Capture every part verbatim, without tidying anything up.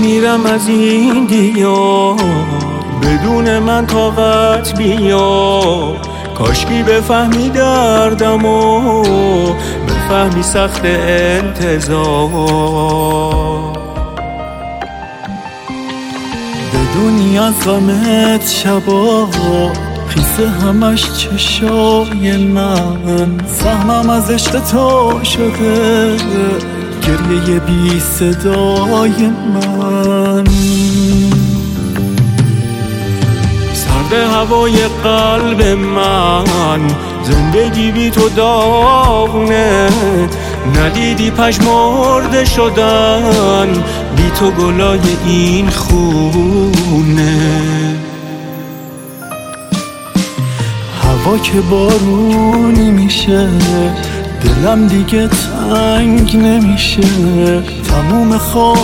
میرم از این دیار بدون من طاقت بیار، کاشکی بفهمی دردم و بفهمی سخت انتظار. بدونی از غمت شبا خیسه همش چشای من، سهمم از عشق تو شده گریه بی صدای من. سرد هوای قلب من، زندگی بی تو داغونه، ندیدی پژمرده شدن بی تو گلای این خونه. هوا که بارونی میشه دلم دیگه تنگ نمیشه، تموم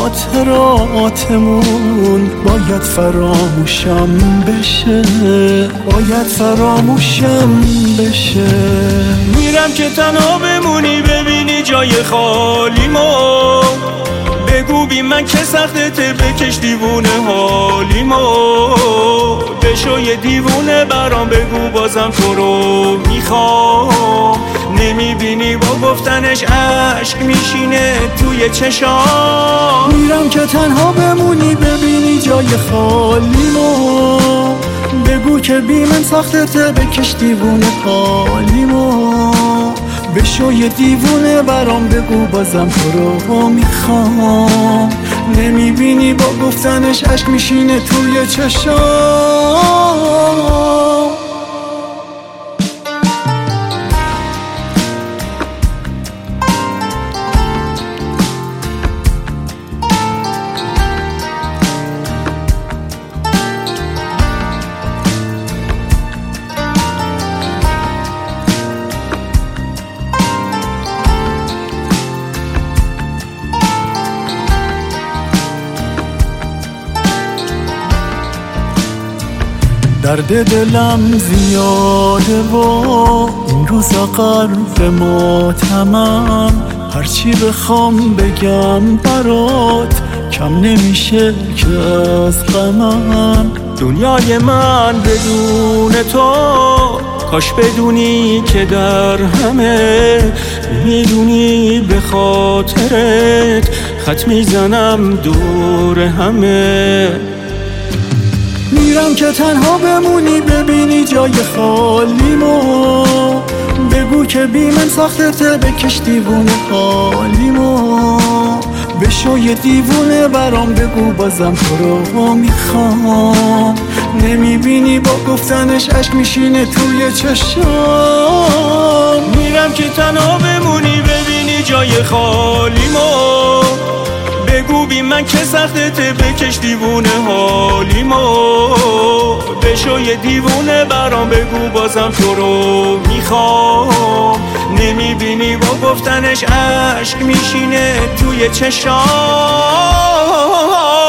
خاطراتمون باید فراموشم بشه، باید فراموشم بشه. میرم که تنها بمونی ببینی جای خالیمو، بگو بی من که سختته بکش دیوونه حالیمو، بشو یه دیوونه برام بگو بازم تو رو میخوام. نمیبینی با گفتنش عشق میشینه توی چشام. میرم که تنها بمونی ببینی جای خالیمو، بگو که بی من سختته بکش دیوونه حالیمو، بشو یه دیوونه برام بگو بازم تو رو میخوام. نمیبینی با گفتنش عشق میشینه توی چشام. درد دلم زیاده و این روزا غرق ماتمم، هرچی بخوام بگم برات کم نمیشه که از غمم. دنیای من بدون تو کاش بدونی که در همه، میدونی به خاطرت خط میزنم دور همه. میرم که تنها بمونی ببینی جای خالیمو، بگو که بی من سختته بکش دیوونه حالیمو، بشو یه دیوونه برام بگو بازم تو رو میخوام. نمیبینی با گفتنش عشق میشینه توی چشام. میرم که تنها بمونی ببینی جای خالیمو، بگو بی من که سختته بکش دیوونه حالیمو، بشو یه دیوونه برام بگو بازم تو رو میخوام. نمیبینی با گفتنش عشق میشینه توی چشام.